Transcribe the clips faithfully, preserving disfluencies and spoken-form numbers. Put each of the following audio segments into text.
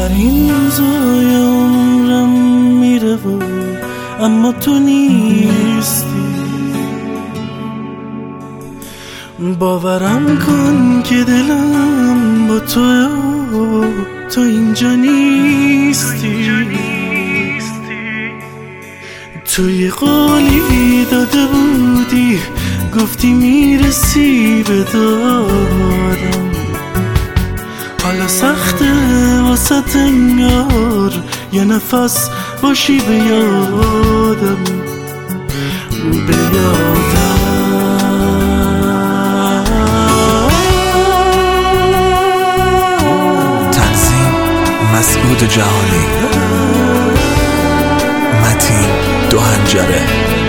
آخرین روزای عمرم میره و اما تو نیستی. باورم کن که دلم با تو تو اینجا نیستی. توی قولی داده بودی گفتی میرسی به دادم، حالا سخته واسه انگار یه نفس باشی به یادم به یادم. تنظیم مسعود جهانی، متین دو هنجره.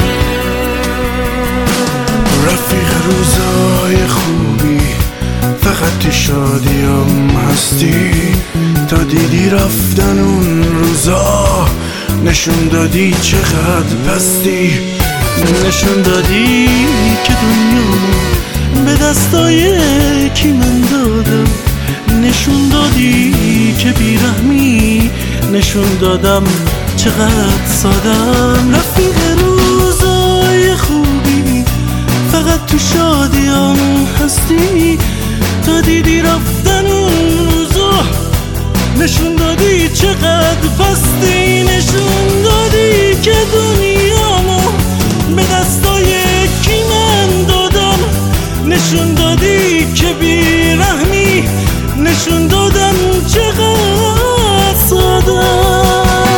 رفیق روزای خوبی فقط تو شادیم هستی، تا دیدی رفتن اون روزا نشون دادی چقدر پستی. نشون دادی که دنیا به دستای کی من دادم، نشون دادی که بیرحمی، نشون دادم چقدر سادم. رفیق روزای خوبی فقط تو شادیم هستی، تا دیدی رفتن اون روزا نشون دادی چقدر پستی. نشون دادی که دنیامو به دستای کی من دادم، نشون دادی که بیرحمی، نشون دادم چقدر سادم.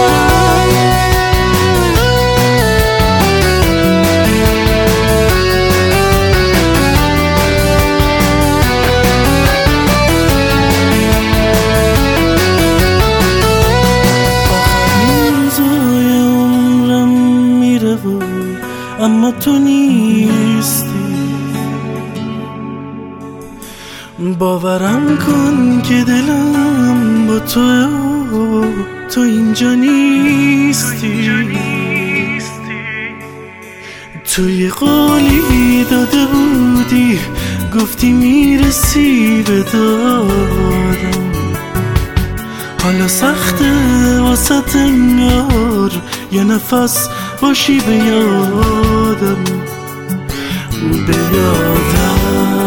اما تو نیستی. باورم کن که دلم با تو تو اینجا نیستی. توی قولی داده بودی گفتی میرسی به دادم، حالا سخته واسه انگار یه نفس باشی به یادم به یادم.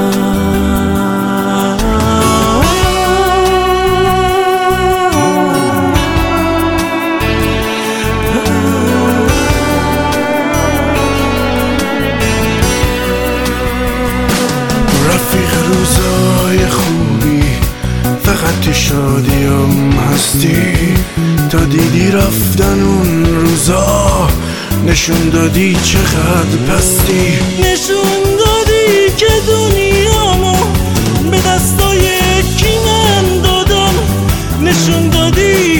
رفیق روزای خوبی فقط تو شادیم هستی، تا دیدی رفتن اون روزا نشون دادی چقدر پستی. نشون دادی که دنیامو به دستای کی من دادم، نشون دادی